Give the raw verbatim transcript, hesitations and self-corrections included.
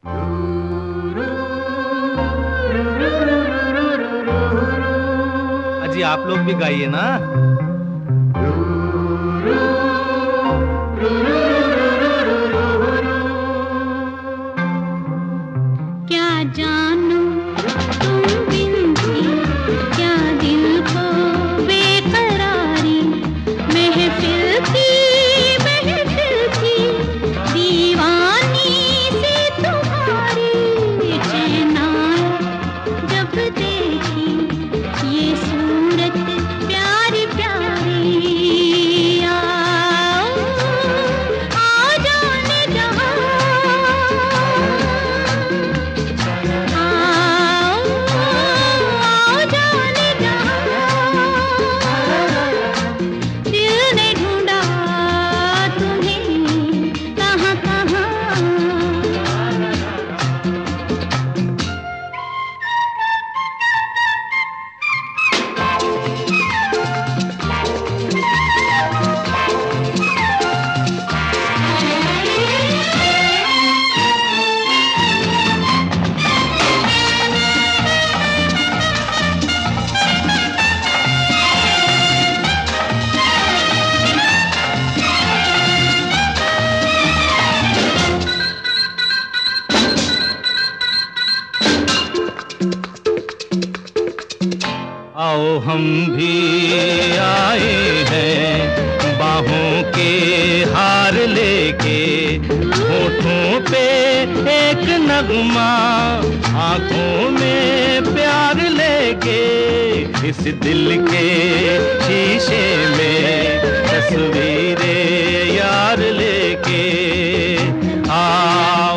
अजी आप लोग भी गाइए ना। क्या जानू तुम बिन थी, क्या दिल को बेकरारी, महफिल की महफिल थी दीवानी सी तुम्हारी, चैन आया जब देखी ये सूरत प्यारी प्यारी, आओ आ जाने जहाँ, आओ हम भी आए हैं बाहों के हार लेके, होठों पे एक नगमा, आंखों में प्यार लेके, इस दिल के शीशे में तस्वीरें यार लेके, आओ